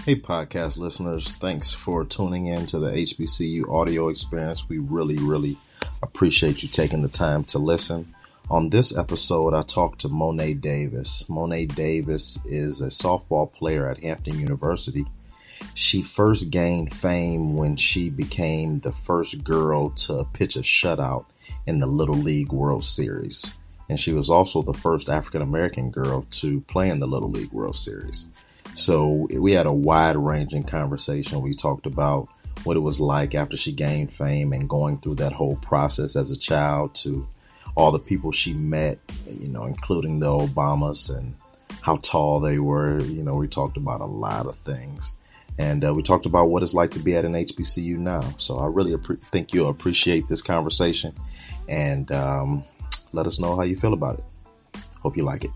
Hey, podcast listeners, thanks for tuning in to the HBCU audio experience. We really appreciate you taking the time to listen. On this episode, I talked to Mo'ne Davis. Mo'ne Davis is a softball player at Hampton University. She first gained fame when she became the first girl to pitch a shutout in the Little League World Series. And she was also the first African American girl to play in the Little League World Series. So we had a wide-ranging conversation. We talked about what it was like after she gained fame and going through that whole process as a child, to all the people she met, including the Obamas and how tall they were. We talked about a lot of things. And we talked about what it's like to be at an HBCU now. So I really think you'll appreciate this conversation, and let us know how you feel about it. Hope you like it.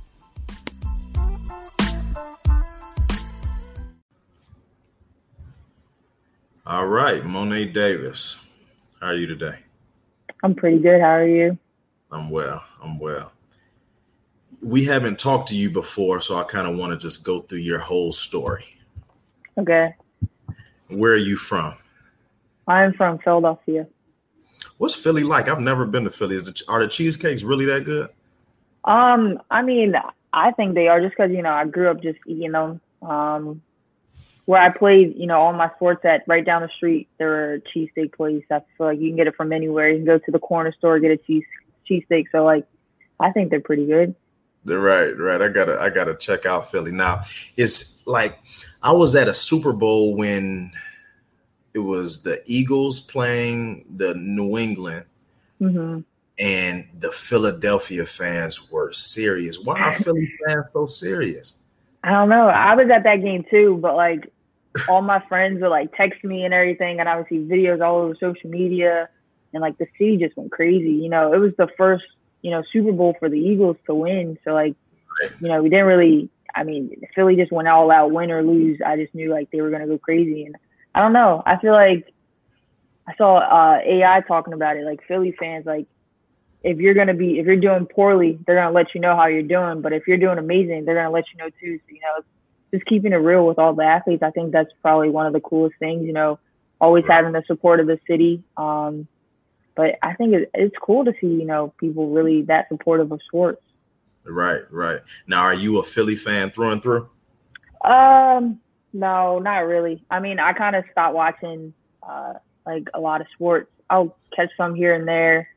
All right, Mo'ne Davis, how are you today? I'm pretty good. How are you? I'm well. We haven't talked to you before, so I kind of want to just go through your whole story. Okay. Where are you from? I'm from Philadelphia. What's Philly like? I've never been to Philly. Are the cheesecakes really that good? I mean, I think they are, just because, I grew up just eating them. Where I played, all my sports at, right down the street, there were a cheesesteak place. I feel like you can get it from anywhere. You can go to the corner store, get a cheesesteak. So, I think they're pretty good. They're right. I gotta check out Philly. Now, it's like I was at a Super Bowl when it was the Eagles playing the New England, and the Philadelphia fans were serious. Why are Philly fans so serious? I don't know. I was at that game too, but all my friends would text me and everything, and I would see videos all over social media, and the city just went crazy. It was the first, Super Bowl for the Eagles to win. So we didn't really, Philly just went all out, win or lose. I just knew they were going to go crazy. And I don't know. I feel like I saw AI talking about it. Philly fans, if you're doing poorly, they're going to let you know how you're doing. But if you're doing amazing, they're going to let you know too. So, just keeping it real with all the athletes, I think that's probably one of the coolest things, always having the support of the city. But I think it's cool to see, people really that supportive of sports. Right. Now, are you a Philly fan through and through? No, not really. I kind of stopped watching a lot of sports. I'll catch some here and there.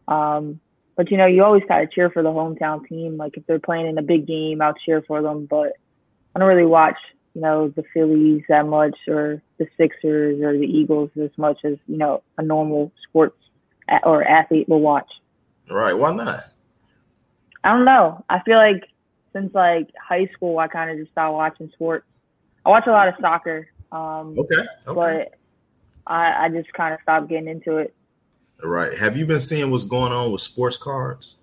But you always gotta cheer for the hometown team. If they're playing in a big game, I'll cheer for them. But I don't really watch, the Phillies that much, or the Sixers or the Eagles as much as, a normal sports or athlete will watch. Right. Why not? I don't know. I feel like since high school, I kind of just stopped watching sports. I watch a lot of soccer. Okay. But I just kind of stopped getting into it. All right. Have you been seeing what's going on with sports cards?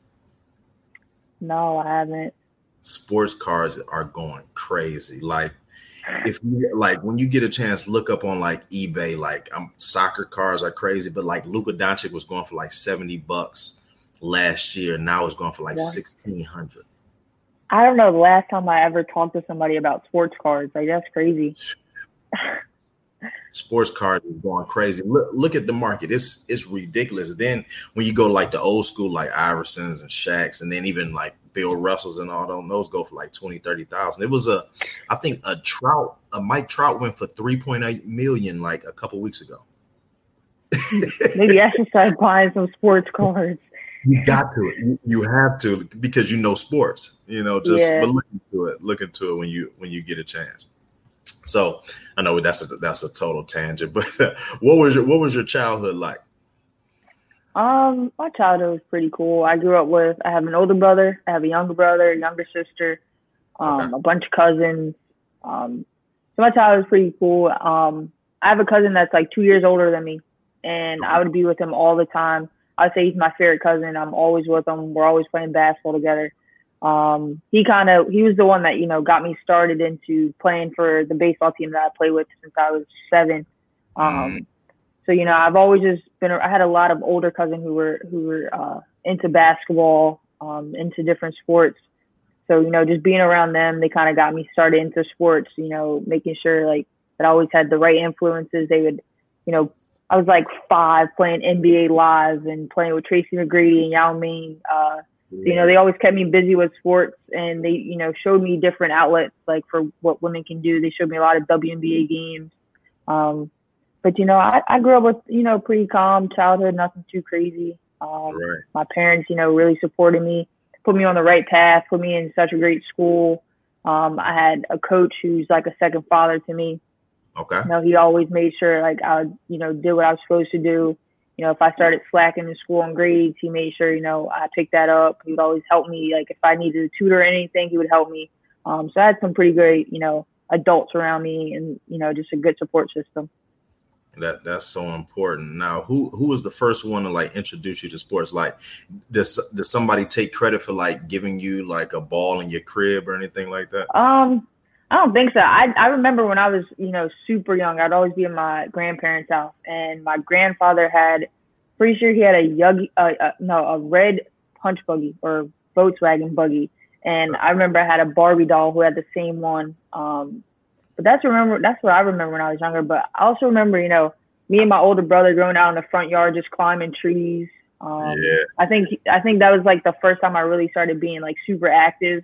No, I haven't. Sports cards are going crazy. If you when you get a chance, look up on eBay. Soccer cards are crazy, but Luka Doncic was going for $70 last year. Now it's going for $1,600. I don't know the last time I ever talked to somebody about sports cards. That's crazy. Sports cards is going crazy. Look at the market. It's ridiculous. Then when you go the old school Iversons and Shaqs, and then even Bill Russells and all those go for $20,000-$30,000. It was I think a Mike Trout went for $3.8 million a couple weeks ago. Maybe I should start buying some sports cards. You got to. You have to, because sports. But look into it when you get a chance. So I know that's a total tangent, but what was your childhood like? My childhood was pretty cool. I have an older brother, I have a younger brother, a younger sister, a bunch of cousins. So my childhood was pretty cool. I have a cousin that's 2 years older than me, and I would be with him all the time. I'd say he's my favorite cousin. I'm always with him. We're always playing basketball together. He was the one that, got me started into playing for the baseball team that I played with since I was 7. So, I've always just I had a lot of older cousins who were into basketball, into different sports. So, just being around them, they kind of got me started into sports, making sure that I always had the right influences. They would, you know, I was like 5 playing NBA Live and playing with Tracy McGrady and Yao Ming. So, you know, they always kept me busy with sports, and they, you know, showed me different outlets like for what women can do. They showed me a lot of WNBA games. But, you know, I grew up with, you know, pretty calm childhood, nothing too crazy. My parents, you know, really supported me, put me on the right path, put me in such a great school. I had a coach who's like a second father to me. Okay. You know, he always made sure like I, you know, did what I was supposed to do. You know, if I started slacking in school on grades, he made sure, you know, I picked that up. He would always help me. Like if I needed a tutor or anything, he would help me. So I had some pretty great, you know, adults around me and, you know, just a good support system. That's so important. Now, who was the first one to like introduce you to sports? Like, does somebody take credit for like giving you like a ball in your crib or anything like that? I don't think so. I remember when I was, you know, super young, I'd always be in my grandparents' house, and my grandfather had, pretty sure he had a red punch buggy or Volkswagen buggy, and I remember I had a Barbie doll who had the same one. But that's what I remember when I was younger. But I also remember, you know, me and my older brother going out in the front yard just climbing trees. I think that was like the first time I really started being like super active.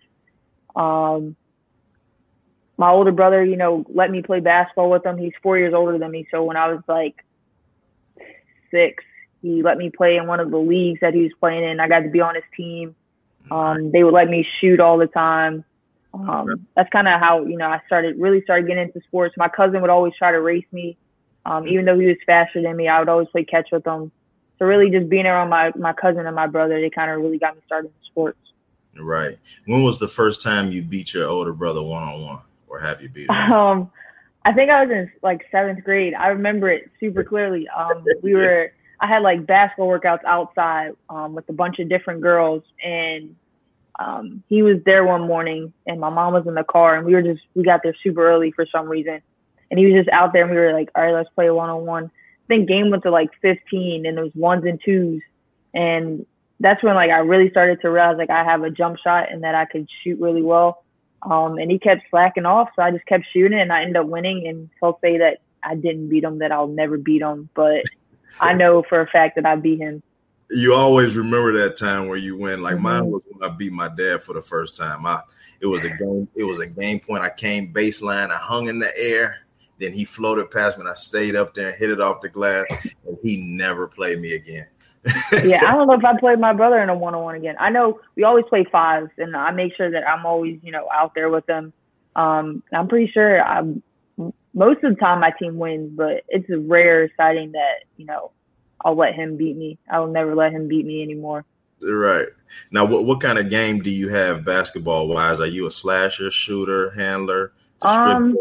My older brother, you know, let me play basketball with him. He's 4 years older than me. So when I was like 6, he let me play in one of the leagues that he was playing in. I got to be on his team. They would let me shoot all the time. That's kind of how, you know, I really started getting into sports. My cousin would always try to race me. Even though he was faster than me, I would always play catch with him. So really just being around my cousin and my brother, they kind of really got me started in sports. Right. When was the first time you beat your older brother one-on-one? Or have you beat him? I think I was in like 7th grade. I remember it super clearly. I had like basketball workouts outside with a bunch of different girls, and he was there one morning, and my mom was in the car, and we got there super early for some reason, and he was just out there, and we were like, all right, let's play one-on-one. I think game went to like 15, and it was 1s and 2s, and that's when like I really started to realize like I have a jump shot and that I could shoot really well. And he kept slacking off, so I just kept shooting, and I ended up winning. And he'll say that I didn't beat him, that I'll never beat him, but I know for a fact that I beat him. You always remember that time where you win. Like mine was when I beat my dad for the first time. It was a game point. I came baseline, I hung in the air, then he floated past me, and I stayed up there and hit it off the glass, and he never played me again. Yeah, I don't know if I played my brother in a one-on-one again. I know we always play 5s, and I make sure that I'm always, you know, out there with them. I'm pretty sure most of the time my team wins, but it's a rare sighting that, you know, I'll let him beat me. I will never let him beat me anymore. Right. Now, what kind of game do you have basketball-wise? Are you a slasher, shooter, handler, distributor?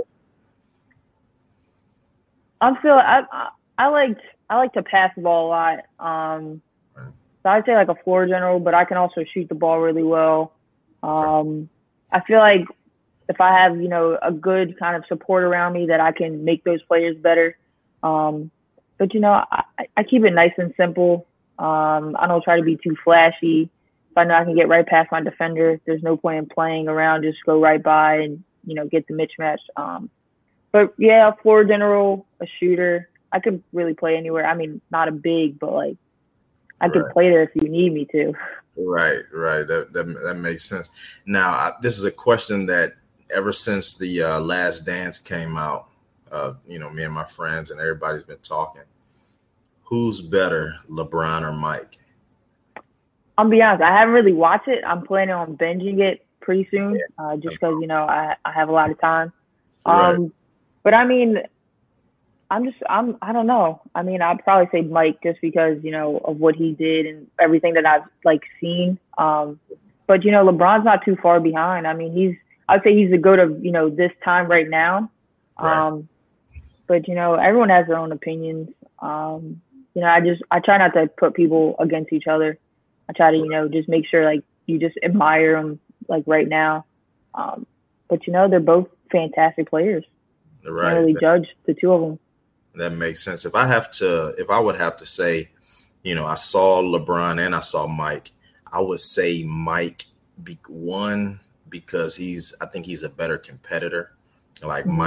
I like to pass the ball a lot. So I'd say like a floor general, but I can also shoot the ball really well. I feel like if I have, you know, a good kind of support around me, that I can make those players better. But, you know, I keep it nice and simple. I don't try to be too flashy. If I know I can get right past my defender, there's no point in playing around, just go right by and, you know, get the mismatch. But yeah, a floor general, a shooter. I could really play anywhere. I mean, not a big, but like I could play there if you need me to. Right. That makes sense. Now, this is a question that ever since the Last Dance came out, you know, me and my friends and everybody's been talking. Who's better, LeBron or Mike? I'll be honest, I haven't really watched it. I'm planning on binging it pretty soon, just because, you know, I have a lot of time. But I mean, I don't know. I mean, I'd probably say Mike just because, you know, of what he did and everything that I've like seen. But, you know, LeBron's not too far behind. I mean, I'd say he's the GOAT of, you know, this time right now. But, you know, everyone has their own opinions. You know, I try not to put people against each other. I try to, you know, just make sure like you just admire them like right now. But, you know, they're both fantastic players. Right. Can't really judge the two of them. That makes sense. If I would have to say, you know, I saw LeBron and I saw Mike, I would say Mike because I think he's a better competitor. Like Mike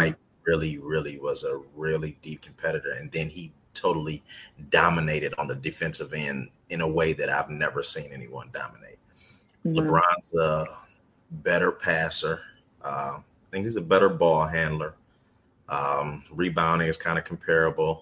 really, really was a really deep competitor. And then he totally dominated on the defensive end in a way that I've never seen anyone dominate. Mhm. LeBron's a better passer. I think he's a better ball handler. Rebounding is kind of comparable.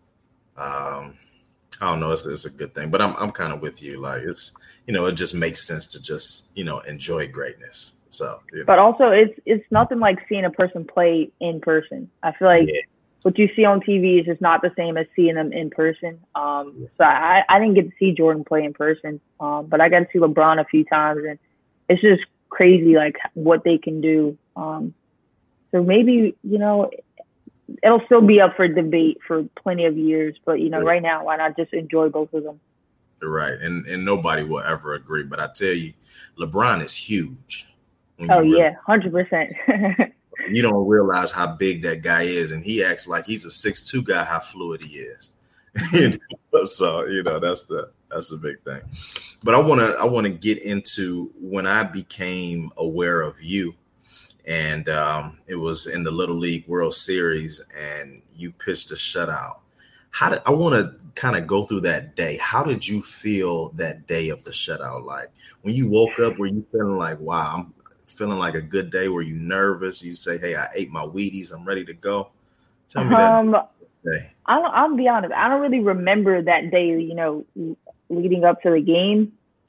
I don't know. It's a good thing, but I'm kind of with you. Like it just makes sense to just enjoy greatness. So But also, it's nothing like seeing a person play in person. I feel like yeah, what you see on TV is just not the same as seeing them in person. So I didn't get to see Jordan play in person, but I got to see LeBron a few times, and it's just crazy like what they can do. So maybe it'll still be up for debate for plenty of years, but right now, why not just enjoy both of them? right. And nobody will ever agree. But I tell you, LeBron is huge. When Oh you really, yeah, 100%. you don't realize how big that guy is, and he acts like he's a 6'2" guy. How fluid he is. So that's the big thing. But I wanna get into when I became aware of you, and it was in the Little League World Series, and you pitched a shutout. I want to kind of go through that day. How did you feel that day of the shutout? Like when you woke up, were you feeling like, wow, I'm feeling like a good day? Were you nervous? You say, hey, I ate my Wheaties, I'm ready to go. Tell me that day. I'll be honest. I don't really remember that day, leading up to the game.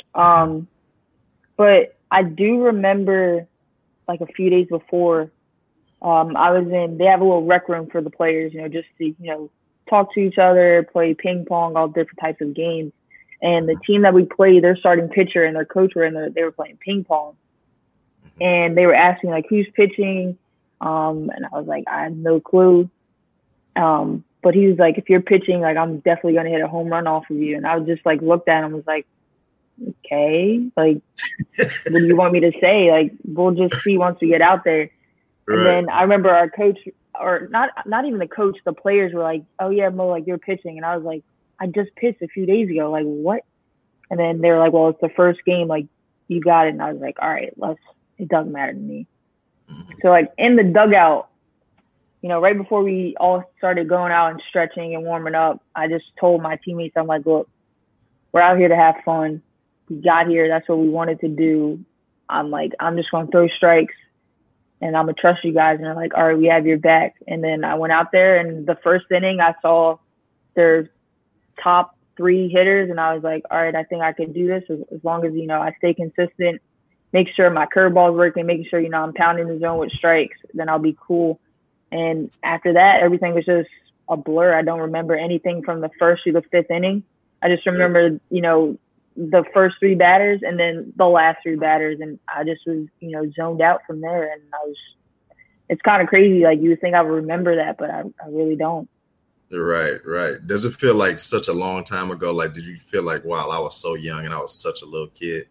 But I do remember like a few days before, they have a little rec room for the players, just to, talk to each other, play ping pong, all different types of games. And the team that we played, their starting pitcher and their coach were in there. They were playing ping pong, and they were asking like, who's pitching? And I was like, I have no clue. But he was like, if you're pitching, like, I'm definitely going to hit a home run off of you. And I was just like, looked at him, was like, okay, like, what do you want me to say? Like, we'll just see once we get out there. Right. And then I remember our coach, or not even the coach, the players were like, oh yeah, Mo, like you're pitching. And I was like, I just pitched a few days ago. Like, what? And then they were like, well, it's the first game. Like, you got it. And I was like, all right, it doesn't matter to me. So like in the dugout, right before we all started going out and stretching and warming up, I just told my teammates, I'm like, look, we're out here to have fun. We got here. That's what we wanted to do. I'm like, I'm just going to throw strikes and I'm going to trust you guys. And they're like, all right, we have your back. And then I went out there, and the first inning I saw their top 3 hitters, and I was like, all right, I think I can do this as long as, I stay consistent, make sure my curveball is working, making sure, I'm pounding the zone with strikes, then I'll be cool. And after that, everything was just a blur. I don't remember anything from the first through the 5th inning. I just remember, the first 3 batters and then the last 3 batters. And I just was, zoned out from there. And it's kind of crazy. Like, you would think I would remember that, but I really don't. Right. Does it feel like such a long time ago? Like, did you feel like, wow, I was so young and I was such a little kid?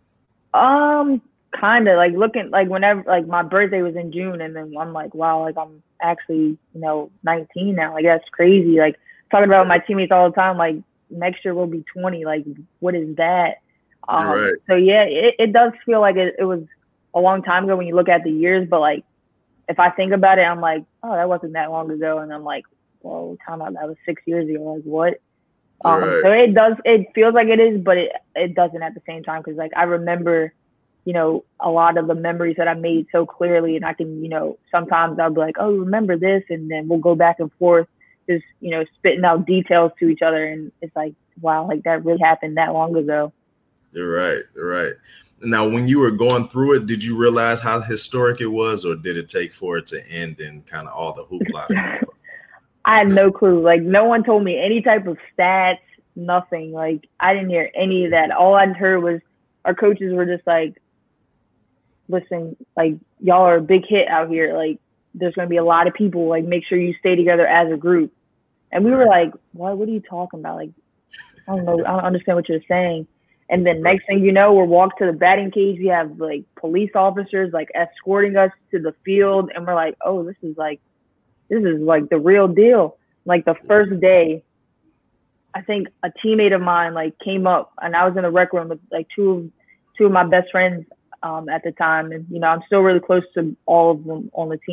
Kind of like looking like whenever like my birthday was in June, and then I'm like, wow, like I'm actually 19 now. Like, that's crazy. Like, talking about my teammates all the time, like next year we'll be 20. Like, what is that? Right. So yeah, it does feel like it was a long time ago when you look at the years, but like if I think about it, I'm like, oh, that wasn't that long ago. And I'm like, whoa, time out, that was 6 years ago. Like, what? Right. So it feels like it is, but it doesn't at the same time. Cause like I remember, a lot of the memories that I made so clearly, and I can, sometimes I'll be like, oh, remember this? And then we'll go back and forth, just, spitting out details to each other. And it's like, wow, like that really happened that long ago. You're right. Now, when you were going through it, did you realize how historic it was, or did it take for it to end and kind of all the hoopla? I had no clue. Like, no one told me any type of stats, nothing. Like, I didn't hear any of that. All I'd heard was our coaches were just like, listen, like, y'all are a big hit out here. Like, there's going to be a lot of people. Like, make sure you stay together as a group. And we were like, what are you talking about? Like, I don't know. I don't understand what you're saying. And then next thing you know, we're walked to the batting cage. We have like police officers like escorting us to the field. And we're like, oh, this is like the real deal. Like, the first day, I think a teammate of mine like came up, and I was in the rec room with like two of my best friends at the time. And, I'm still really close to all of them on the team.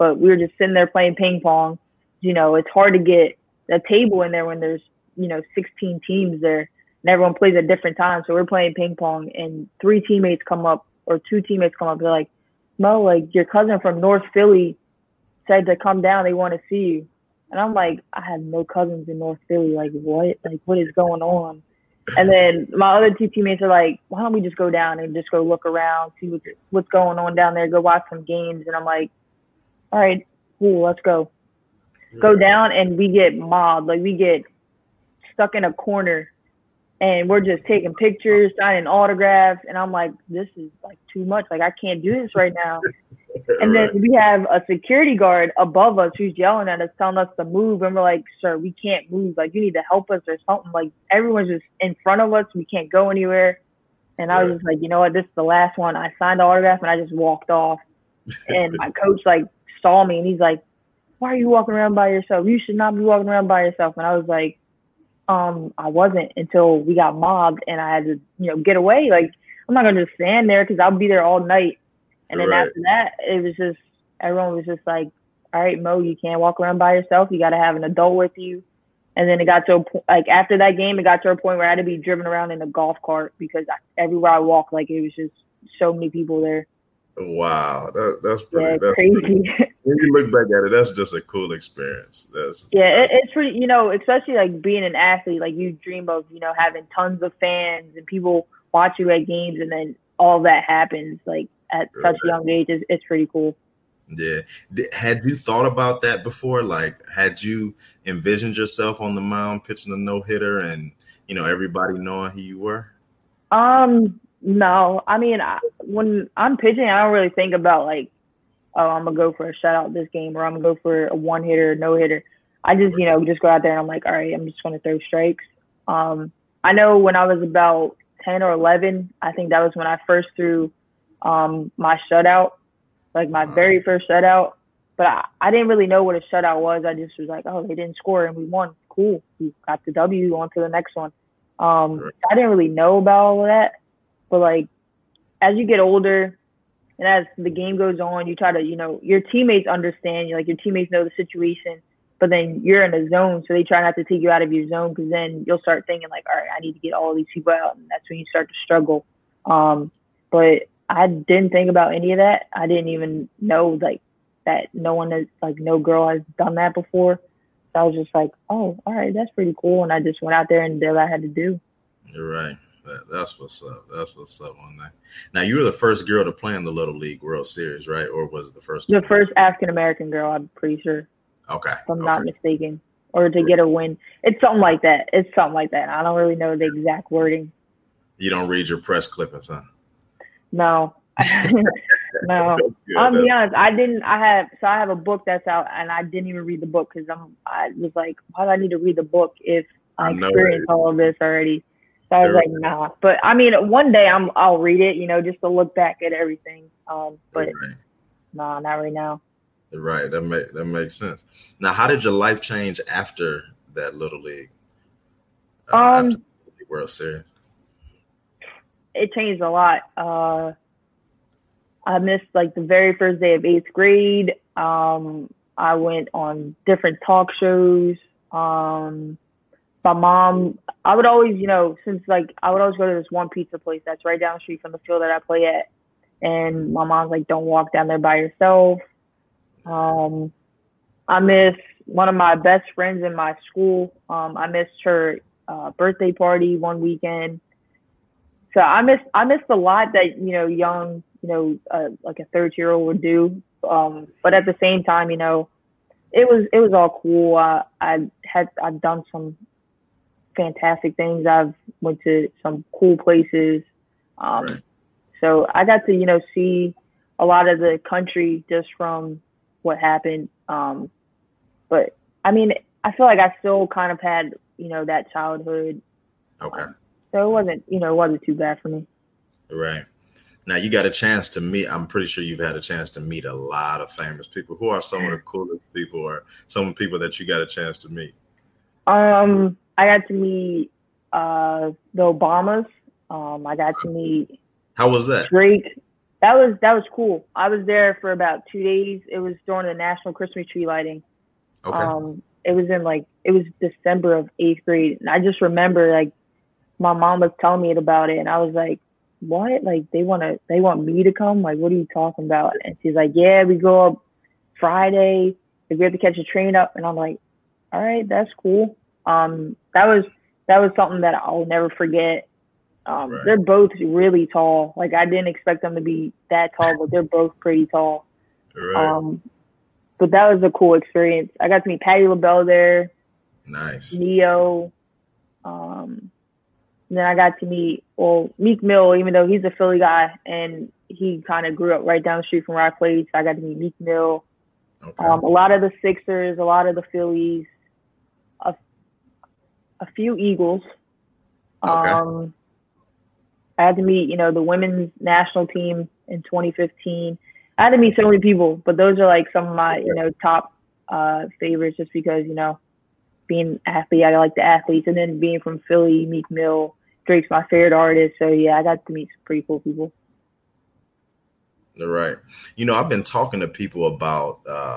but we were just sitting there playing ping pong. You know, it's hard to get a table in there when there's, 16 teams there and everyone plays at different times. So we're playing ping pong and two teammates come up. They're like, Mo, like your cousin from North Philly said to come down. They want to see you. And I'm like, I have no cousins in North Philly. Like, what? Like, what is going on? And then my other two teammates are like, why don't we just go down and just go look around, see what's going on down there, go watch some games. And I'm like, all right, cool, let's go. Go down and we get mobbed. Like, we get stuck in a corner and we're just taking pictures, signing autographs. And I'm like, this is like too much. Like, I can't do this right now. And then we have a security guard above us who's yelling at us, telling us to move. And we're like, sir, we can't move. Like, you need to help us or something. Like, everyone's just in front of us. We can't go anywhere. And I was just like, you know what? This is the last one. I signed the autograph and I just walked off. And my coach, like, saw me and he's like, why are you walking around by yourself? You should not be walking around by yourself. And I was like, I wasn't until we got mobbed and I had to, get away. Like, I'm not going to just stand there because I'll be there all night. And then after that, it was just, everyone was just like, all right, Mo, you can't walk around by yourself. You got to have an adult with you. And then it got to after that game, it got to a point where I had to be driven around in a golf cart because everywhere I walked, like, it was just so many people there. Wow, that's pretty crazy. When you look back at it, that's just a cool experience. It's pretty, especially like being an athlete, like you dream of, having tons of fans and people watch you at games, and then all that happens like at such a young age. It's pretty cool. Yeah. Had you thought about that before? Like, had you envisioned yourself on the mound pitching a no-hitter and, everybody knowing who you were? No. I mean, when I'm pitching, I don't really think about like, oh, I'm going to go for a shutout this game or I'm going to go for a one-hitter, no-hitter. I just, just go out there and I'm like, all right, I'm just going to throw strikes. I know when I was about 10 or 11, I think that was when I first threw my shutout, like my very first shutout. But I didn't really know what a shutout was. I just was like, oh, they didn't score and we won. Cool. We got the W, on to the next one. I didn't really know about all of that. But, like, as you get older and as the game goes on, you try to, your teammates understand. Your teammates know the situation. But then you're in a zone, so they try not to take you out of your zone because then you'll start thinking, like, all right, I need to get all these people out. And that's when you start to struggle. But I didn't think about any of that. I didn't even know, like, that no one has, like, no girl has done that before. So I was just like, oh, all right, that's pretty cool. And I just went out there and did what I had to do. You're right. That's what's up. That's what's up on that. Now, you were the first girl to play in the Little League World Series, right? Or was it the first? The first African-American girl, I'm pretty sure. Okay. If I'm not mistaken. Or to get a win. It's something like that. I don't really know the exact wording. You don't read your press clippings, huh? No. No. I'll be honest. I have a book that's out and I didn't even read the book because I was like, why do I need to read the book if I experienced all of this already? So I was like, nah. But I mean, one day I'll read it, just to look back at everything. But nah, not right now. Right. That makes sense. Now, how did your life change after that Little League? After the World Series? It changed a lot. I missed like the very first day of 8th grade. I went on different talk shows. My mom, I would always, since like I would always go to this one pizza place that's right down the street from the field that I play at. And my mom's like, don't walk down there by yourself. I miss one of my best friends in my school. I missed her birthday party one weekend. So I missed a lot that, young, like a 13-year-old would do. But at the same time, it was all cool. I've done some fantastic things. I've went to some cool places. So I got to, see a lot of the country just from what happened. But I mean, I feel like I still kind of had, that childhood. Okay. So it wasn't too bad for me. Right. Now you got a chance to meet, I'm pretty sure you've had a chance to meet a lot of famous people. Who are some of the coolest people or some of the people that you got a chance to meet? I got to meet the Obamas. I got to meet How was that? Drake. That was cool. I was there for about 2 days. It was during the National Christmas Tree Lighting. Okay. It was it was December of 8th grade, and I just remember like my mom was telling me about it, and I was like, "What? Like they want me to come? Like what are you talking about?" And she's like, "Yeah, we go up Friday. If we have to catch a train up," and I'm like, "All right, that's cool." That was something that I'll never forget. Right. They're both really tall. Like I didn't expect them to be that tall, but they're both pretty tall. Right. But that was a cool experience. I got to meet Patti LaBelle there, Nice. Neo. Then I got to meet Meek Mill, even though he's a Philly guy and he kind of grew up right down the street from where I played. So I got to meet Meek Mill. Okay. A lot of the Sixers, a lot of the Phillies, a few Eagles. Okay. I had to meet, the women's national team in 2015. I had to meet so many people, but those are like some of my, top favorites just because, being an athlete, I like the athletes. And then being from Philly, Meek Mill, Drake's my favorite artist. So, yeah, I got to meet some pretty cool people. Right. I've been talking to people about,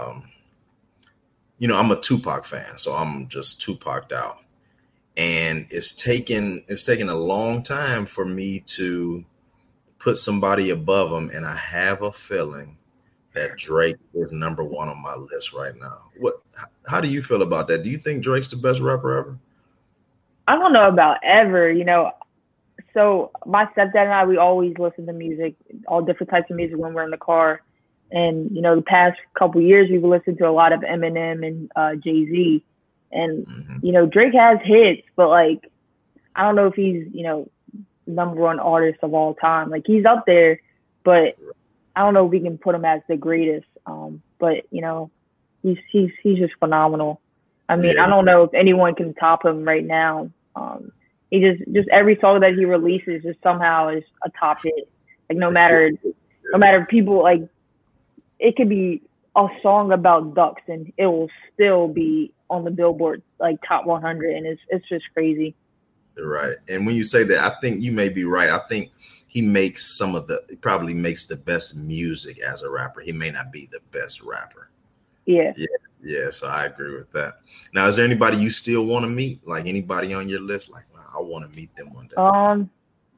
I'm a Tupac fan, so I'm just Tupac'd out. And it's taken a long time for me to put somebody above him. And I have a feeling that Drake is number one on my list right now. How do you feel about that? Do you think Drake's the best rapper ever? I don't know about ever, So my stepdad and I, we always listen to music, all different types of music when we're in the car. And, the past couple of years, we've listened to a lot of Eminem and Jay-Z. And, Drake has hits, but, like, I don't know if he's, number one artist of all time. Like, he's up there, but I don't know if we can put him as the greatest. But, he's just phenomenal. I mean, I don't know if anyone can top him right now. He just every song that he releases just somehow is a top hit. Like, no matter people, like, it could be a song about ducks and it will still be on the Billboard like top 100, and it's just crazy. Right. And when you say that, I think you may be right. I think he probably makes the best music as a rapper. He may not be the best rapper. Yeah. Yeah. So I agree with that. Now, is there anybody you still want to meet? Like anybody on your list? Like, wow, I want to meet them one day.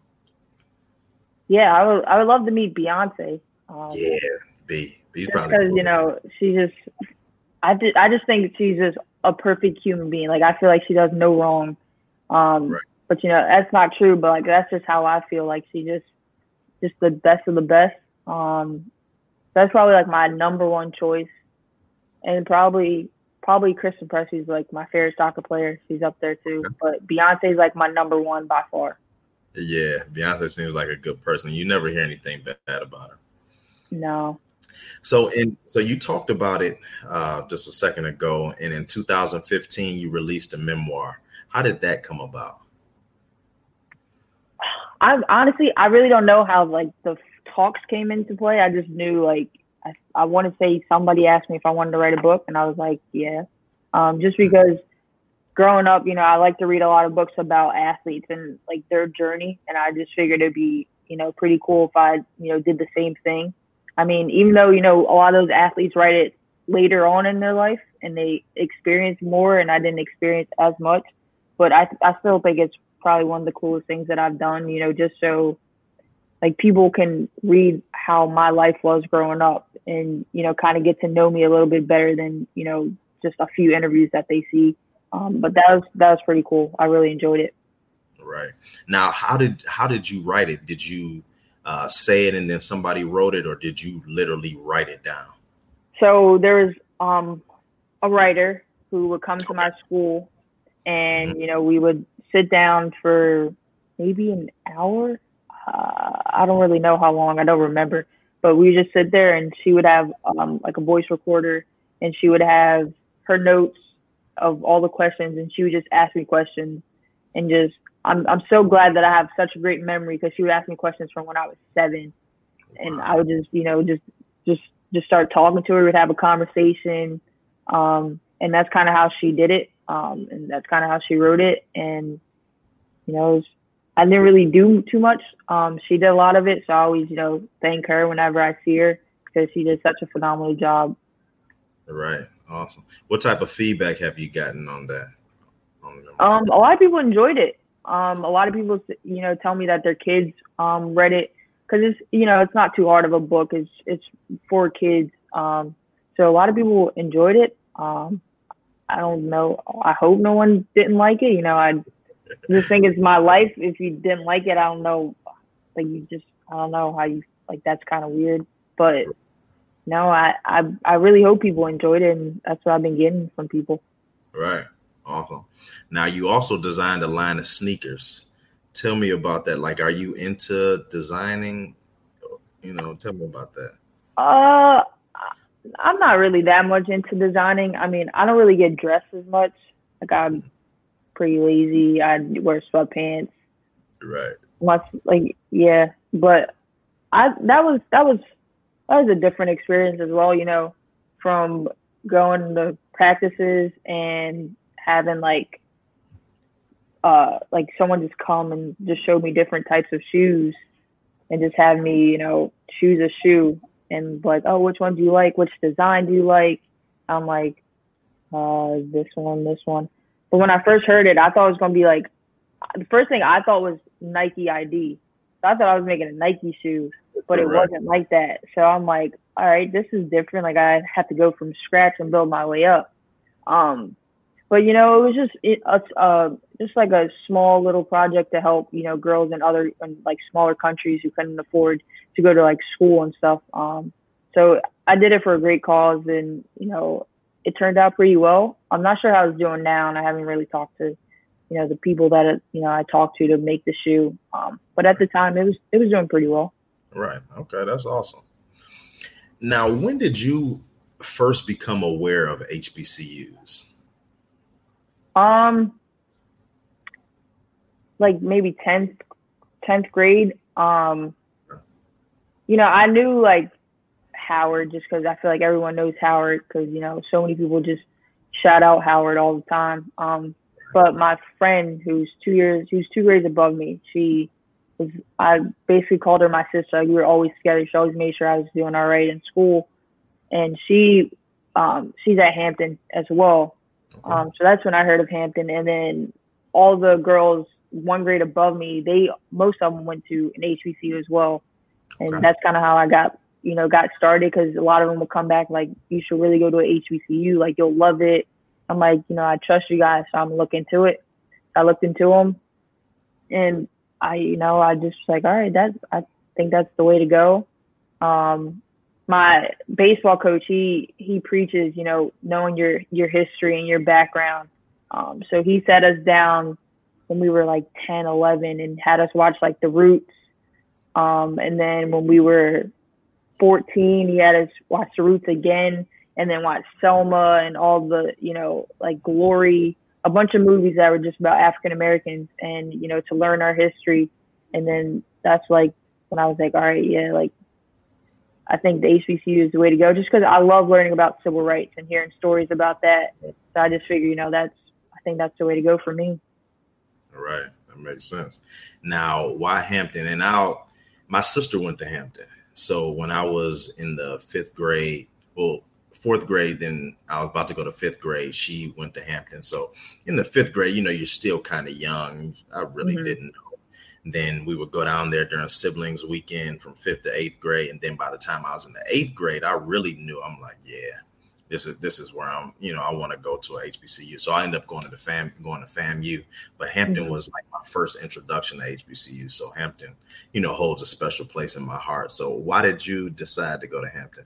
Yeah, I would love to meet Beyonce. B's probably because she just I just think she's just a perfect human being. Like, I feel like she does no wrong. Right. But that's not true. But like, that's just how I feel. Like, she's just the best of the best. That's probably like my number one choice, and probably Kristen Pressly's like my favorite soccer player. She's up there too. But Beyonce's like my number one by far. Yeah, Beyonce seems like a good person. You never hear anything bad about her. No. So you talked about it just a second ago, and in 2015 you released a memoir. How did that come about? I really don't know how like the talks came into play. I just knew like I want to say somebody asked me if I wanted to write a book, and I was like, yeah. Just because growing up, I like to read a lot of books about athletes and like their journey, and I just figured it'd be pretty cool if I did the same thing. I mean, even though, a lot of those athletes write it later on in their life and they experience more and I didn't experience as much, but I still think it's probably one of the coolest things that I've done, just so like people can read how my life was growing up and, kind of get to know me a little bit better than, just a few interviews that they see. But that was pretty cool. I really enjoyed it. Right. Now, how did you write it? Did you say it and then somebody wrote it, or did you literally write it down? So there was a writer who would come to my school, and we would sit down for maybe an hour. I don't really know how long. I don't remember, but we just sit there, and she would have like a voice recorder, and she would have her notes of all the questions, and she would just ask me questions, and just I'm so glad that I have such a great memory, because she would ask me questions from when I was 7, and I would just just start talking to her. We'd have a conversation, and that's kind of how she did it, and that's kind of how she wrote it. And I didn't really do too much. She did a lot of it, so I always, thank her whenever I see her because she did such a phenomenal job. Right. Awesome. What type of feedback have you gotten on that? A lot of people enjoyed it. A lot of people, tell me that their kids read it because it's not too hard of a book. It's for kids. So a lot of people enjoyed it. I don't know. I hope no one didn't like it. I just think it's my life. If you didn't like it, I don't know. I don't know how you, that's kind of weird. But no, I really hope people enjoyed it, and that's what I've been getting from people. Right. Awesome. Now, you also designed a line of sneakers. Tell me about that. Are you into designing? Tell me about that. I'm not really that much into designing. I mean, I don't really get dressed as much. I'm pretty lazy. I wear sweatpants. Right. Yeah. But that was a different experience as well. From going to practices and having someone just come and just show me different types of shoes and just have me, choose a shoe and oh, which one do you like? Which design do you like? I'm like, this one. But when I first heard it, I thought it was going to be the first thing I thought was Nike ID. So I thought I was making a Nike shoe, but it wasn't like that. So I'm like, all right, this is different. I have to go from scratch and build my way up. But it was just like a small little project to help, girls in other smaller countries who couldn't afford to go to school and stuff. So I did it for a great cause, and it turned out pretty well. I'm not sure how it's doing now, and I haven't really talked to the people that I talked to make the shoe. But at the time, it was doing pretty well. Right. Okay, that's awesome. Now, when did you first become aware of HBCUs? Maybe 10th grade. I knew Howard just because I feel like everyone knows Howard because, so many people just shout out Howard all the time. But my friend who's 2 grades above me, I basically called her my sister. We were always together. She always made sure I was doing all right in school. And she's at Hampton as well. So that's when I heard of Hampton. And then all the girls 1 grade above me, most of them went to an HBCU as well. And that's kind of how I got started because a lot of them would come back you should really go to an HBCU. You'll love it. I'm I trust you guys. So I'm going to look into it. I looked into them and I just all right, I think that's the way to go. My baseball coach, he preaches, knowing your history and your background. So he sat us down when we were 10, 11 and had us watch The Roots. And then when we were 14, he had us watch The Roots again and then watch Selma and all the, Glory, a bunch of movies that were just about African Americans and, to learn our history. And then that's when I was all right, yeah, I think the HBCU is the way to go just because I love learning about civil rights and hearing stories about that. So I just figure, I think that's the way to go for me. All right. That makes sense. Now, why Hampton? And my sister went to Hampton. So when I was in the 4th grade, then I was about to go to 5th grade. She went to Hampton. So in the 5th grade, you're still kind of young. I really didn't know. Then we would go down there during siblings weekend from 5th to 8th grade. And then by the time I was in the 8th grade, I really knew yeah, this is where I'm, I want to go to a HBCU. So I ended up going to FAMU, but Hampton was my first introduction to HBCU. So Hampton, holds a special place in my heart. So why did you decide to go to Hampton?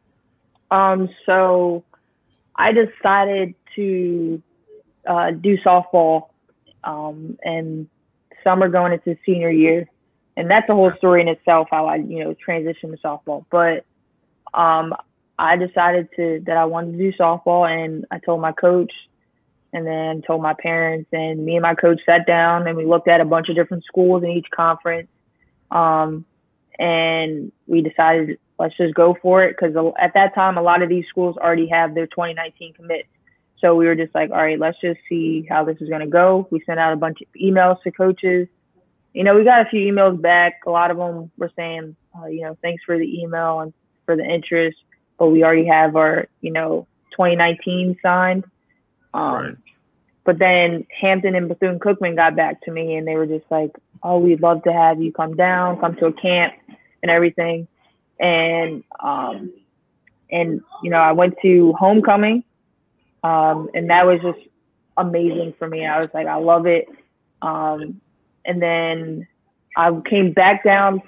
So I decided to do softball and summer going into senior year. And that's a whole story in itself, how I, transitioned to softball. But I decided that I wanted to do softball, and I told my coach and then told my parents, and me and my coach sat down and we looked at a bunch of different schools in each conference. And we decided, let's just go for it. Because at that time, a lot of these schools already have their 2019 commits. So we were just all right, let's just see how this is going to go. We sent out a bunch of emails to coaches. we got a few emails back. A lot of them were saying, thanks for the email and for the interest, but we already have our, 2019 signed. Right. But then Hampton and Bethune-Cookman got back to me, and they were just like, oh, we'd love to have you come to a camp and everything. And I went to homecoming, and that was just amazing for me. I was like, I love it. And then I came back down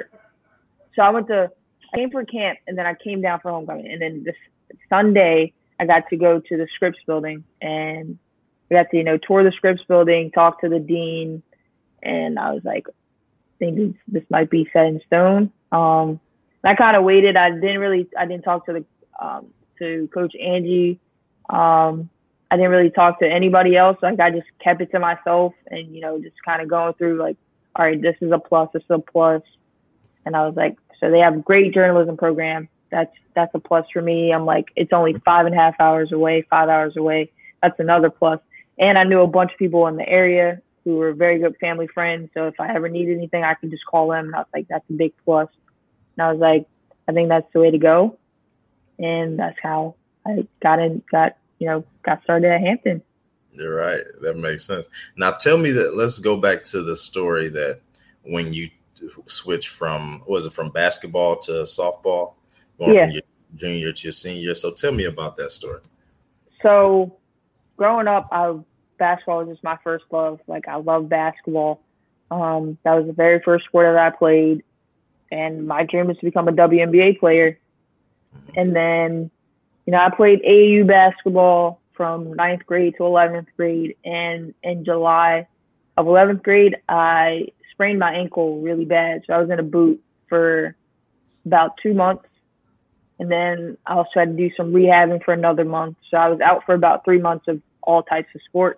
I came for camp, and then I came down for homecoming. And then this Sunday, I got to go to the Scripps building, and we got to, tour the Scripps building, talk to the dean, and I was like, I think this might be set in stone. I kind of waited. I didn't talk to to Coach Angie. I didn't really talk to anybody else. Like, I just kept it to myself, and, just kind of going through like, all right, this is a plus, this is a plus. And I was like, so they have a great journalism program. That's a plus for me. I'm like, it's only 5.5 hours away, 5 hours away. That's another plus. And I knew a bunch of people in the area who were very good family friends. So if I ever needed anything, I could just call them. And I was like, that's a big plus. And I was like, I think that's the way to go. And that's how I got started at Hampton. You're right. That makes sense. Now tell me let's go back to the story that when you switched from basketball to softball, going from your junior to your senior. So tell me about that story. So growing up, basketball was just my first love. Like, I love basketball. That was the very first sport that I played. And my dream was to become a WNBA player. And then, I played AAU basketball from 9th grade to 11th grade. And in July of 11th grade, I sprained my ankle really bad. So I was in a boot for about 2 months. And then I also had to do some rehabbing for another month. So I was out for about 3 months of all types of sports.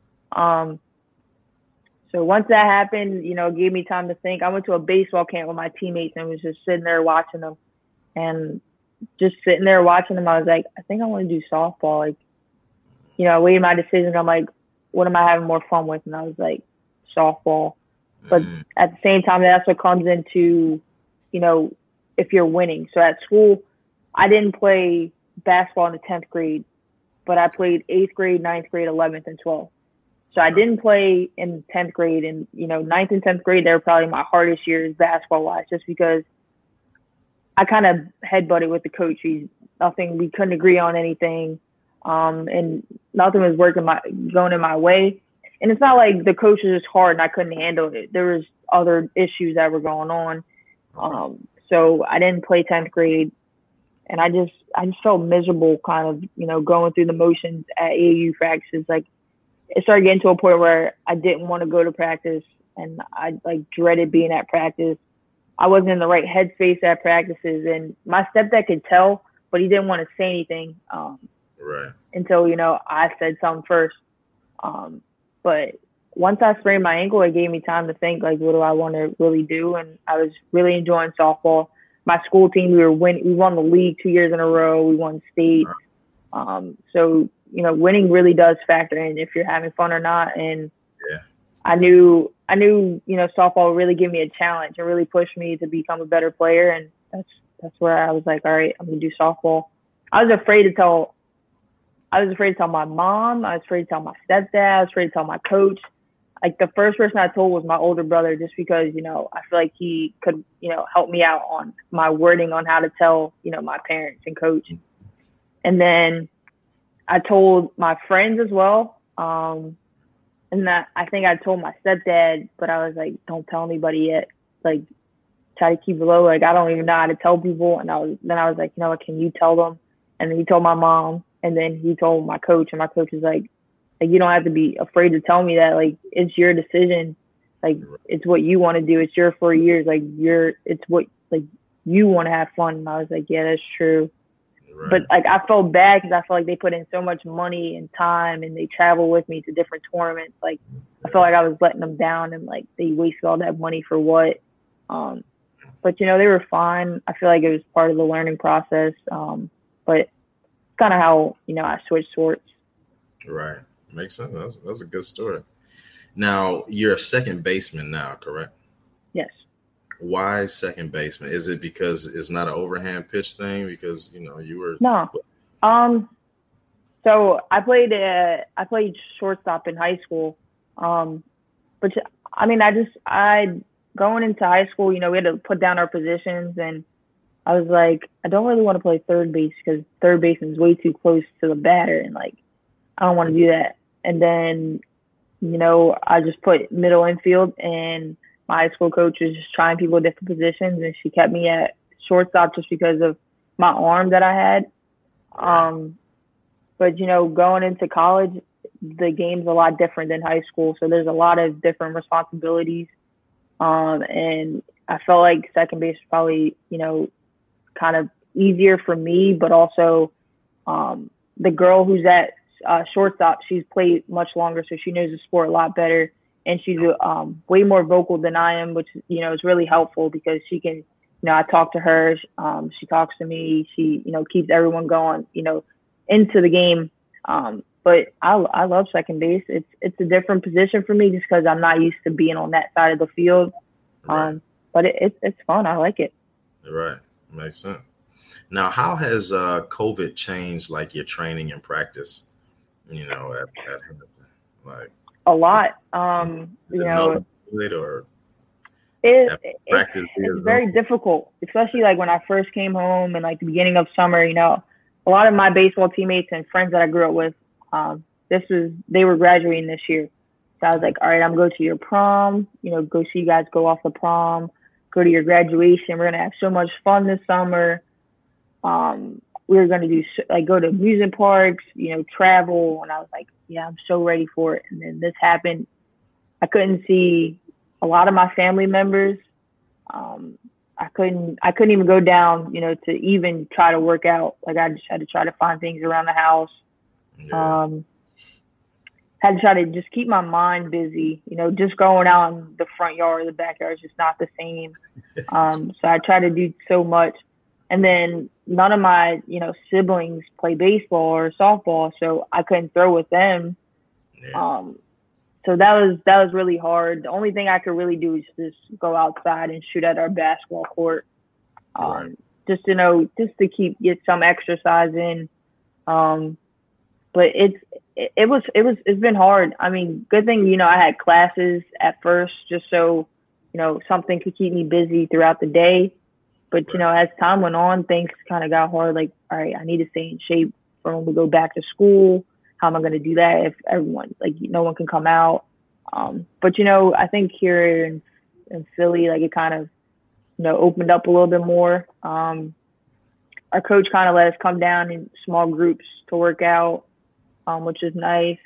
So once that happened, it gave me time to think. I went to a baseball camp with my teammates and was just sitting there watching them. And just sitting there watching them, I was like, I think I want to do softball. Like, I weighed my decision. I'm like, what am I having more fun with? And I was like, softball. But at the same time, that's what comes into, if you're winning. So at school, I didn't play basketball in the 10th grade, but I played 8th grade, 9th grade, 11th, and 12th. So I didn't play in 10th grade, and 9th and 10th grade, they were probably my hardest years basketball-wise, just because I kind of headbutted with the coach. We couldn't agree on anything, and nothing was going in my way. And it's not like the coach was just hard and I couldn't handle it. There was other issues that were going on. So I didn't play 10th grade, and I just felt miserable, kind of, going through the motions at AAU practices. Like, it started getting to a point where I didn't want to go to practice, and I dreaded being at practice. I wasn't in the right headspace at practices, and my stepdad could tell, but he didn't want to say anything until, I said something first. But once I sprained my ankle, it gave me time to think, like, what do I want to really do? And I was really enjoying softball. My school team, we won the league 2 years in a row. We won state. So, winning really does factor in if you're having fun or not. And I knew, softball would really give me a challenge and really push me to become a better player. And that's where I was like, all right, I'm going to do softball. I was afraid to tell my mom. I was afraid to tell my stepdad. I was afraid to tell my coach. Like, the first person I told was my older brother, just because, I feel like he could, help me out on my wording on how to tell, my parents and coach. And then I told my friends as well. And that I think I told my stepdad, but I was like, don't tell anybody yet. Like, try to keep it low. Like, I don't even know how to tell people. And I was like, what, can you tell them? And then he told my mom, and then he told my coach, and my coach was like, you don't have to be afraid to tell me that. Like, it's your decision. Like, it's what you want to do. It's your 4 years. Like, it's what, like, you want to have fun. And I was like, yeah, that's true. Right. But, like, I felt bad because I felt like they put in so much money and time, and they traveled with me to different tournaments. Like, I felt like I was letting them down, and, like, they wasted all that money for what? But, they were fine. I feel like it was part of the learning process. But it's kind of how, I switched sports. Right. Makes sense. That's a good story. Now, you're a second baseman now, correct? Yes. Why second baseman? Is it because it's not an overhand pitch thing? Because you were. No. So I played shortstop in high school. But I mean, I going into high school, we had to put down our positions, and I was like, I don't really want to play third base because third base is way too close to the batter, and like, I don't want to do that. And then, I just put middle infield, and my high school coach was just trying people at different positions, and she kept me at shortstop just because of my arm that I had. But going into college, the game's a lot different than high school, so there's a lot of different responsibilities. And I felt like second base was probably, kind of easier for me, but also the girl who's at shortstop, she's played much longer, so she knows the sport a lot better, and she's way more vocal than I am, which is really helpful because she can, I talk to her, she talks to me, she keeps everyone going, into the game. But I love second base. It's a different position for me just because I'm not used to being on that side of the field. Right. But it's fun. I like it. Right. Makes sense. Now, how has COVID changed like your training and practice? At Hamilton, like a lot. It's very difficult, especially like when I first came home and like the beginning of summer. A lot of my baseball teammates and friends that I grew up with, they were graduating this year. So I was like, all right, I'm going to your prom, go see you guys go off the prom, go to your graduation. We're going to have so much fun this summer. We were going to do go to amusement parks, travel. And I was like, yeah, I'm so ready for it. And then this happened. I couldn't see a lot of my family members. I couldn't even go down, to even try to work out. Like I just had to try to find things around the house. Yeah. Had to try to just keep my mind busy, just going out in the front yard or the backyard is just not the same. So I try to do so much. And then none of my, siblings play baseball or softball, so I couldn't throw with them. Yeah. So that was really hard. The only thing I could really do is just go outside and shoot at our basketball court. Right. Just to get some exercise in. But it's been hard. I mean, good thing, I had classes at first just so, something could keep me busy throughout the day. But, as time went on, things kind of got hard. Like, all right, I need to stay in shape for when we go back to school. How am I going to do that if everyone, no one can come out? But, I think here in Philly, it kind of, opened up a little bit more. Our coach kind of let us come down in small groups to work out, which is nice.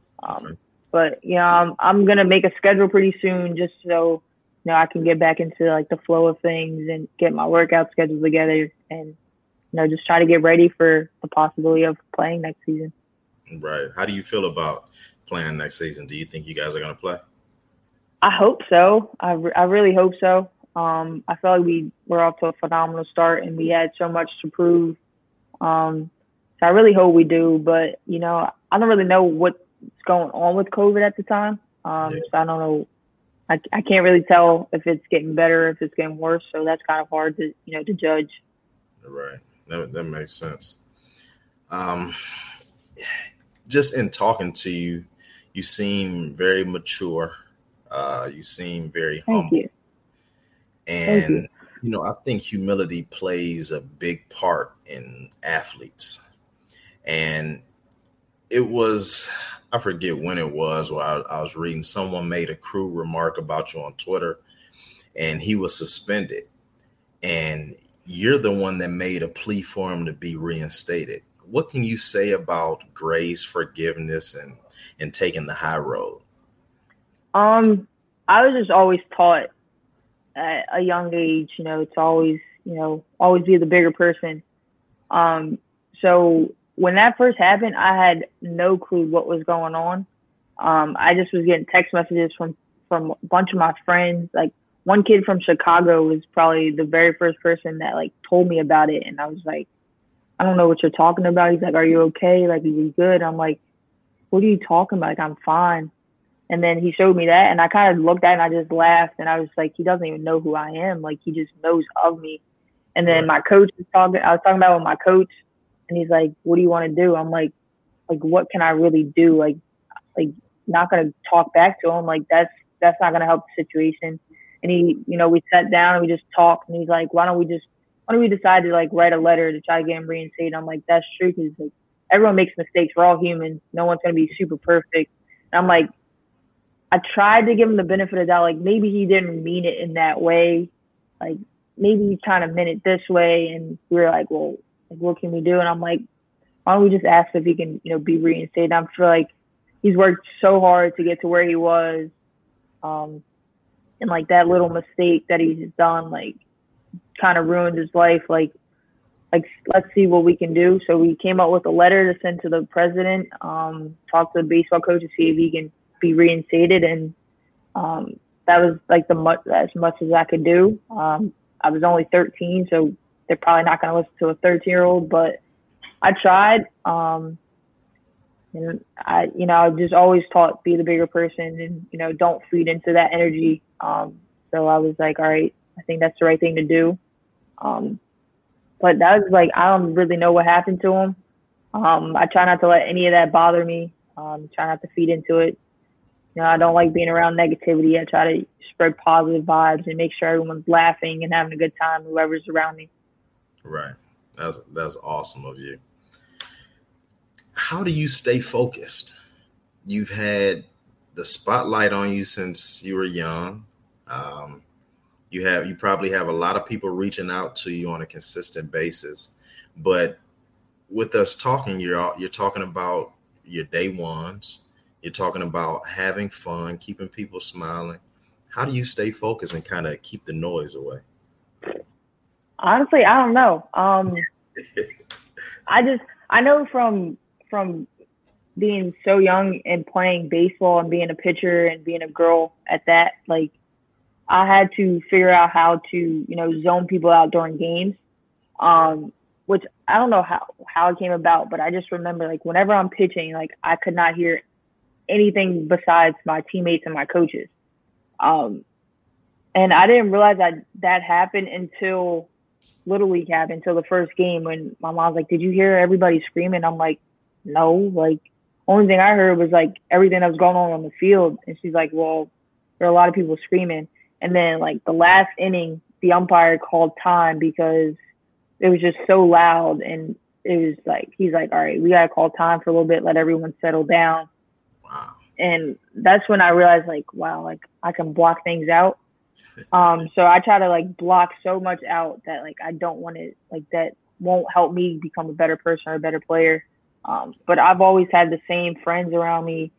But, I'm going to make a schedule pretty soon just so, I can get back into the flow of things and get my workout schedule together and, just try to get ready for the possibility of playing next season. Right. How do you feel about playing next season? Do you think you guys are going to play? I hope so. I really hope so. I feel like we're off to a phenomenal start and we had so much to prove. So I really hope we do, but I don't really know what's going on with COVID at the time. So I don't know. I can't really tell if it's getting better, or if it's getting worse. So that's kind of hard to, to judge. Right. That makes sense. Just in talking to you, you seem very mature. You seem very humble. Thank you. And, I think humility plays a big part in athletes. And it was, I forget when it was, where I was reading, someone made a crude remark about you on Twitter and he was suspended. And you're the one that made a plea for him to be reinstated. What can you say about grace, forgiveness, and taking the high road? I was just always taught at a young age, to always, always be the bigger person. So when that first happened, I had no clue what was going on. I just was getting text messages from a bunch of my friends. Like one kid from Chicago was probably the very first person that told me about it. And I was like, I don't know what you're talking about. He's like, are you okay? Are you good? I'm like, what are you talking about? I'm fine. And then he showed me that, and I kind of looked at it and I just laughed, and I was like, he doesn't even know who I am. Like, he just knows of me. And then my coach was talking, I was talking about with my coach, and he's like, what do you want to do? I'm like, what can I really do? Like, not going to talk back to him. Like, that's not going to help the situation. And he, we sat down and we just talked, and he's like, why don't we decide to like write a letter to try to get him reinstated? I'm like, that's true. Cause like everyone makes mistakes. We're all humans. No one's going to be super perfect. And I'm like, I tried to give him the benefit of the doubt. Like, maybe he didn't mean it in that way. Like, maybe he kind of meant it this way. And we were like, well, like, what can we do? And I'm like, why don't we just ask if he can, be reinstated? I feel like he's worked so hard to get to where he was. And like that little mistake that he's done, like, kind of ruined his life. Like, let's see what we can do. So we came up with a letter to send to the president, talk to the baseball coach to see if he can be reinstated. And that was like as much as I could do. I was only 13, so they're probably not going to listen to a 13-year-old, but I tried. And I just always taught be the bigger person and, don't feed into that energy. So I was like, all right, I think that's the right thing to do. But that was like, I don't really know what happened to him. I try not to let any of that bother me. Try not to feed into it. I don't like being around negativity. I try to spread positive vibes and make sure everyone's laughing and having a good time, whoever's around me. Right. That's awesome of you. How do you stay focused? You've had the spotlight on you since you were young. You probably have a lot of people reaching out to you on a consistent basis, but with us talking, you're talking about your day ones. You're talking about having fun, keeping people smiling. How do you stay focused and kind of keep the noise away? Honestly, I don't know. I know from being so young and playing baseball and being a pitcher and being a girl at that, like, I had to figure out how to, zone people out during games, which I don't know how it came about, but I just remember, like, whenever I'm pitching, like, I could not hear anything besides my teammates and my coaches. And I didn't realize that happened until Little League happened, until the first game when my mom's like, did you hear everybody screaming? I'm like, no, like, only thing I heard was like everything that was going on the field. And she's like, well, there are a lot of people screaming. And then like the last inning, the umpire called time because it was just so loud. And it was like, he's like, all right, we got to call time for a little bit, let everyone settle down. Wow. And that's when I realized, like, wow, like, I can block things out. So I try to like block so much out that like I don't want it, like, that won't help me become a better person or a better player. But I've always had the same friends around me,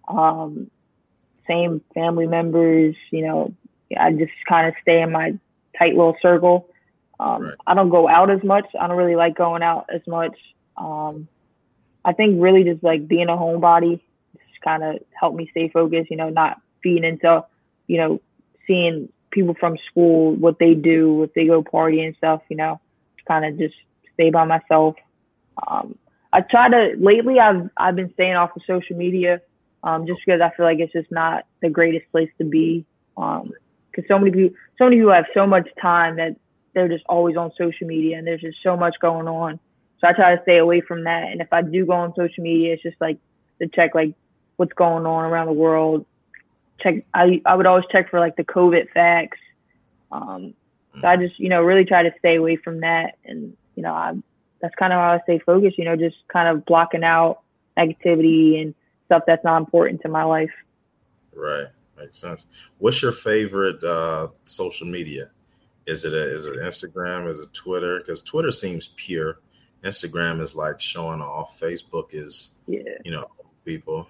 same family members. I just kind of stay in my tight little circle. Right. I don't go out as much. I don't really like going out as much. I think really just like being a homebody just kind of helped me stay focused, not feeding into, seeing people from school, what they do, if they go party and stuff, kind of just stay by myself. I try to, lately I've been staying off of social media, just because I feel like it's just not the greatest place to be. Cause so many people have so much time that they're just always on social media and there's just so much going on. So I try to stay away from that. And if I do go on social media, it's just like to check like what's going on around the world. I would always check for like the COVID facts. So I just, really try to stay away from that. And, that's kind of how I stay focused, just kind of blocking out negativity and stuff that's not important to my life. Right. Makes sense. What's your favorite social media? Is it Instagram? Is it Twitter? Because Twitter seems pure. Instagram is like showing off. Facebook is, people.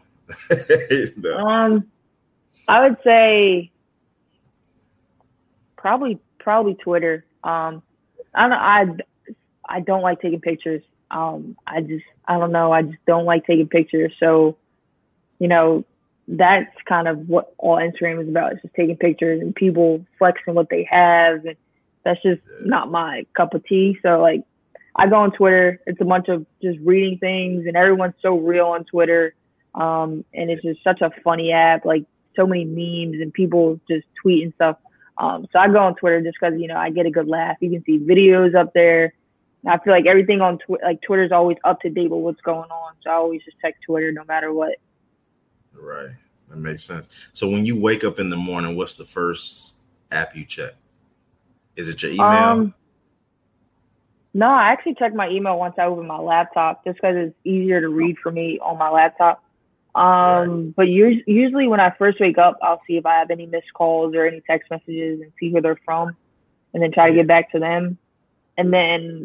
I would say probably Twitter. I don't like taking pictures. I don't know. I just don't like taking pictures. So, that's kind of what all Instagram is about. It's just taking pictures and people flexing what they have. And that's just not my cup of tea. So like I go on Twitter. It's a bunch of just reading things and everyone's so real on Twitter. And it's just such a funny app, like so many memes and people just tweet and stuff. So I go on Twitter just because, I get a good laugh. You can see videos up there. And I feel like everything on Twitter is always up to date with what's going on. So I always just check Twitter no matter what. Right. That makes sense. So when you wake up in the morning, what's the first app you check? Is it your email? No, I actually check my email once I open my laptop just because it's easier to read for me on my laptop. Right. But usually when I first wake up, I'll see if I have any missed calls or any text messages and see who they're from and then try to get back to them. And then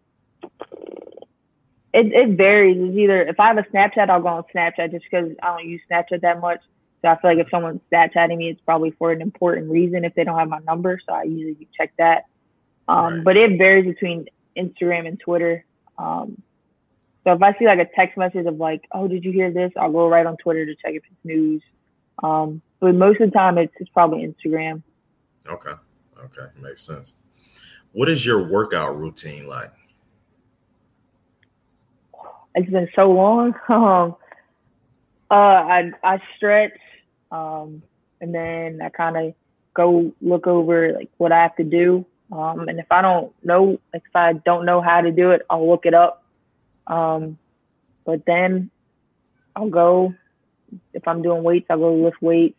it varies. It's either if I have a Snapchat, I'll go on Snapchat just because I don't use Snapchat that much. So I feel like if someone's Snapchatting me, it's probably for an important reason if they don't have my number. So I usually check that. Right. But it varies between Instagram and Twitter. So if I see like a text message of like, oh, did you hear this? I'll go right on Twitter to check if it's news. But most of the time it's probably Instagram. Okay. Makes sense. What is your workout routine like? It's been so long. I stretch, and then I kind of go look over like what I have to do. And if I don't know, like if I don't know how to do it, I'll look it up. But then I'll go, if I'm doing weights, I'll go lift weights.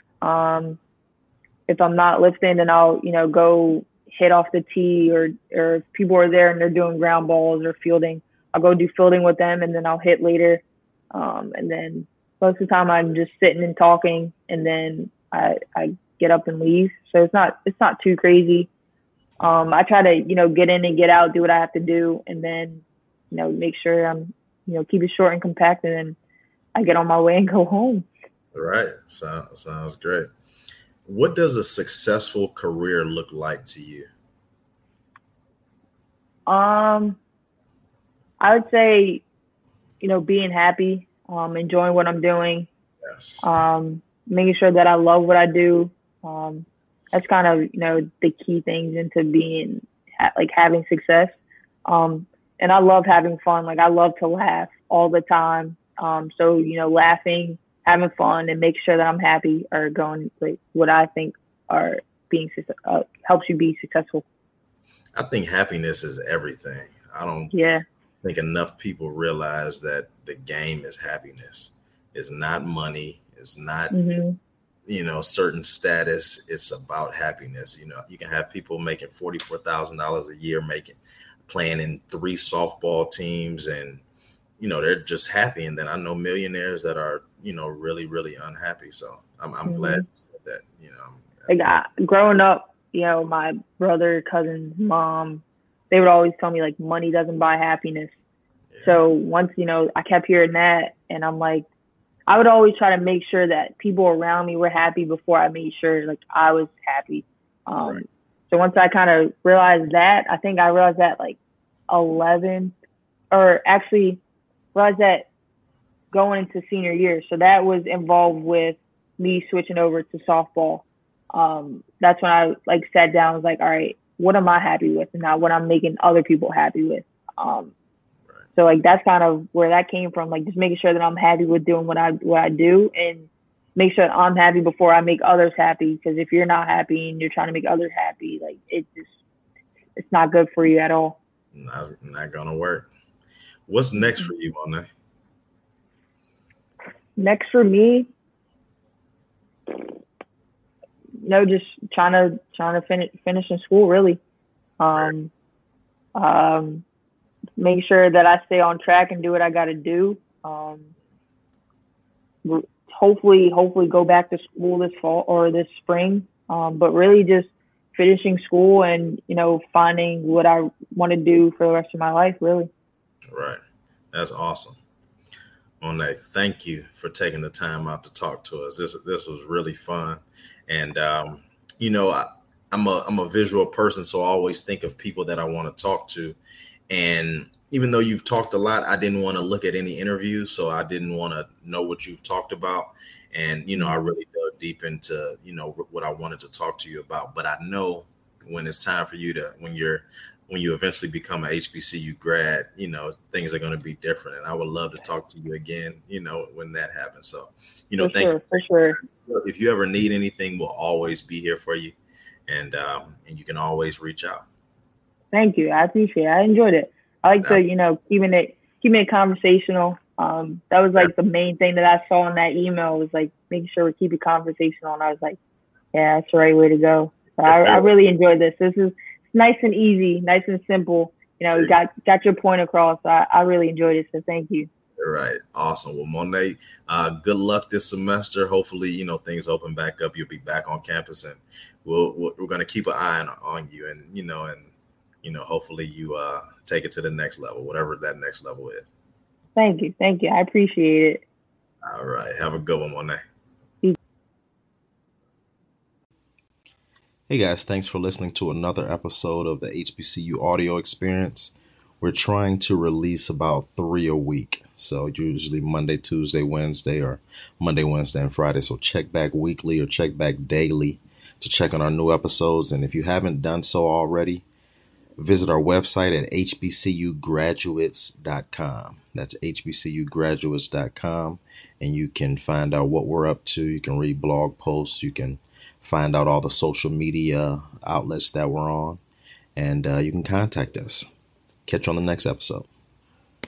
If I'm not lifting, then I'll, go hit off the tee or if people are there and they're doing ground balls or fielding, I'll go do fielding with them and then I'll hit later. And then most of the time I'm just sitting and talking and then I get up and leave. So it's not too crazy. I try to, get in and get out, do what I have to do, and then, make sure I'm, keep it short and compact, and then I get on my way and go home. Right. Sounds great. What does a successful career look like to you? I would say, being happy, enjoying what I'm doing. Yes. Making sure that I love what I do. That's kind of, the key things into being having success. And I love having fun. Like I love to laugh all the time. So, laughing, having fun and make sure that I'm happy are going like what I think are being, helps you be successful. I think happiness is everything. I don't think enough people realize that the game is happiness. It's not money. It's not, certain status. It's about happiness. You can have people making $44,000 a year, playing in 3 softball teams and, they're just happy. And then I know millionaires that are, really, really unhappy. So I'm glad that, growing up, my brother, cousins, mom, they would always tell me like money doesn't buy happiness. Yeah. So once, I kept hearing that and I'm like, I would always try to make sure that people around me were happy before I made sure like I was happy. Right. So once I kind of realized that, I think I realized that like 11 or actually realized that going into senior year. So that was involved with me switching over to softball. That's when I sat down and was like, all right, what am I happy with and not what I'm making other people happy with. So that's kind of where that came from, just making sure that I'm happy with doing what I do and make sure that I'm happy before I make others happy. Because if you're not happy and you're trying to make others happy, it's not good for you at all. Not gonna work. What's next for you, Monet? Next for me, just trying to finish in school really. Make sure that I stay on track and do what I got to do. Hopefully go back to school this fall or this spring. But really just finishing school and, finding what I want to do for the rest of my life, really. Right. That's awesome. Monet, thank you for taking the time out to talk to us. This was really fun. And, I'm a visual person, so I always think of people that I want to talk to. And even though you've talked a lot, I didn't want to look at any interviews, so I didn't want to know what you've talked about. And, I really dug deep into, what I wanted to talk to you about. But I know when it's time for you when you're when you eventually become an HBCU grad, things are going to be different. And I would love to talk to you again, when that happens. So, thank you. For sure. If you ever need anything, we'll always be here for you. And you can always reach out. Thank you. I appreciate it. I enjoyed it. I like to, keeping it conversational. That was like the main thing that I saw in that email was like making sure we keep it conversational. And I was like, yeah, that's the right way to go. So I really enjoyed this. This is nice and easy, nice and simple. You got your point across. I really enjoyed it. So thank you. All right. Awesome. Well, Monet, good luck this semester. Hopefully, things open back up. You'll be back on campus, and we're going to keep an eye on you, and hopefully you take it to the next level, whatever that next level is. Thank you. I appreciate it. All right. Have a good one, Monet. Hey guys, thanks for listening to another episode of the HBCU audio experience. We're trying to release about 3 a week. So usually Monday, Tuesday, Wednesday, or Monday, Wednesday, and Friday. So check back weekly or check back daily to check on our new episodes. And if you haven't done so already, visit our website at hbcugraduates.com. That's hbcugraduates.com. And you can find out what we're up to. You can read blog posts. You can find out all the social media outlets that we're on. And you can contact us. Catch you on the next episode.